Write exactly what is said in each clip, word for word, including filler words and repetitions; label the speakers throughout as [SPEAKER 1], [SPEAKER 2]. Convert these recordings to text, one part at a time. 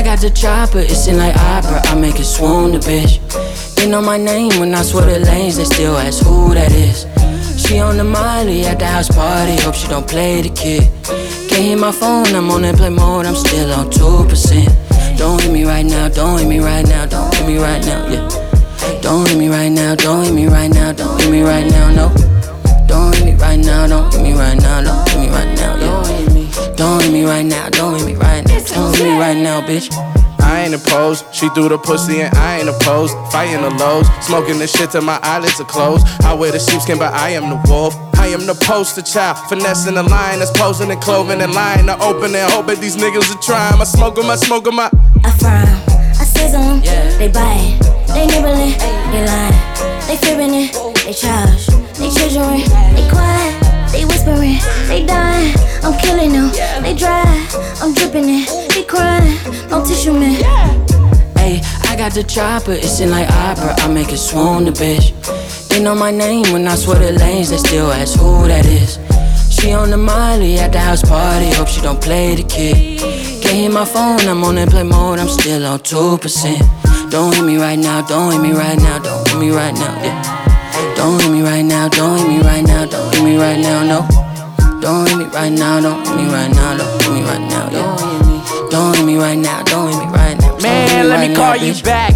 [SPEAKER 1] got the chopper, it seem like opera, I make it swoon the bitch. They know my name when I swear the lanes, they still ask who that is. She on the Miley at the house party, hope she don't play the kid. Can't hear my phone, I'm on airplane mode, I'm still on two percent. Don't hit me right now, don't hit me right now, don't hit me right now, yeah. Don't hit me right now, don't hit me right now, don't hit me right now, no. Don't hit me right now, don't hit me right now, don't hit me right now, yeah. Don't hit me right now, don't hit me right now, don't hit me right now, bitch.
[SPEAKER 2] I ain't opposed, she threw the pussy and I ain't opposed. Fighting the lows, smoking the shit till my eyelids are closed. I wear the sheepskin but I am the wolf. I am the poster child, finessing the line that's posing and clothing and lying to open and hoping these niggas are trying. I smoke 'em, I smoke 'em, I
[SPEAKER 3] I frown, I sizzle 'em, yeah. They bite, they nibbling, they lying, they fibbing it, they charge, they chiseling, they quiet, they whispering, they dying, I'm killing them, they dry, I'm dripping it, they crying, no tissue man.
[SPEAKER 1] Ayy, I got the chopper, it seem like opera, I make it swoon the bitch. They know my name when I swear the lanes, they still ask who that is. She on the Miley at the house party, hope she don't play the kid. Can't hear my phone, I'm on airplane mode, I'm still on two percent. Don't hit me right now, don't hit me right now, don't hit me right now, yeah. Don't hit me right now, don't hit me right now, don't hit me right now, no. Don't hit me right now, don't hit me right now, don't hit me right now, yeah. Don't hit me right now, don't hit me right now.
[SPEAKER 4] Man, let me call you back.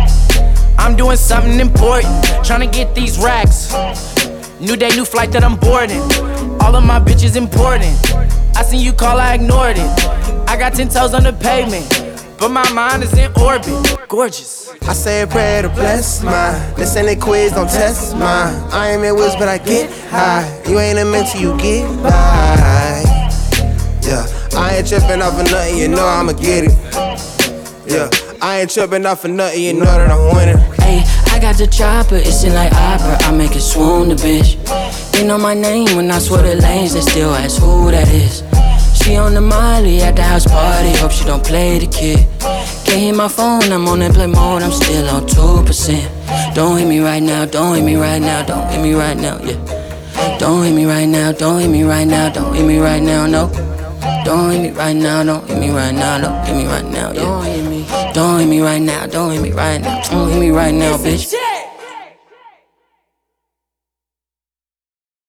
[SPEAKER 4] I'm doing something important, tryna get these racks. New day, new flight that I'm boarding. All of my bitches important. I seen you call, I ignored it. I got ten toes on the pavement, but my mind is in orbit. Gorgeous.
[SPEAKER 5] I say a prayer to bless mine. This ain't a quiz, don't test mine. I ain't in whiz, but I get high. You ain't a mentor, you get by. Yeah, I ain't tripping off of nothing, you know I'ma get it. Yeah, I ain't tripping off of nothing, you know that I'm winning.
[SPEAKER 1] Ayy, I got the chopper, it seem like opera, I make it swoon the bitch. They know my name when I swear the lanes, they still ask who that is. She on the Miley at the house party, hope she don't play the kid. Can't hear my phone, I'm on airplane mode, I'm still on two percent. Don't hit me right now, don't hit me right now, don't hit me right now, yeah. Don't hit me right now, don't hit me right now, don't hit me right now, no. Don't hit me right now, don't hit me right now, don't hit me right now, yeah. Don't hit me right now, don't hit me right now, don't hit me right now, bitch.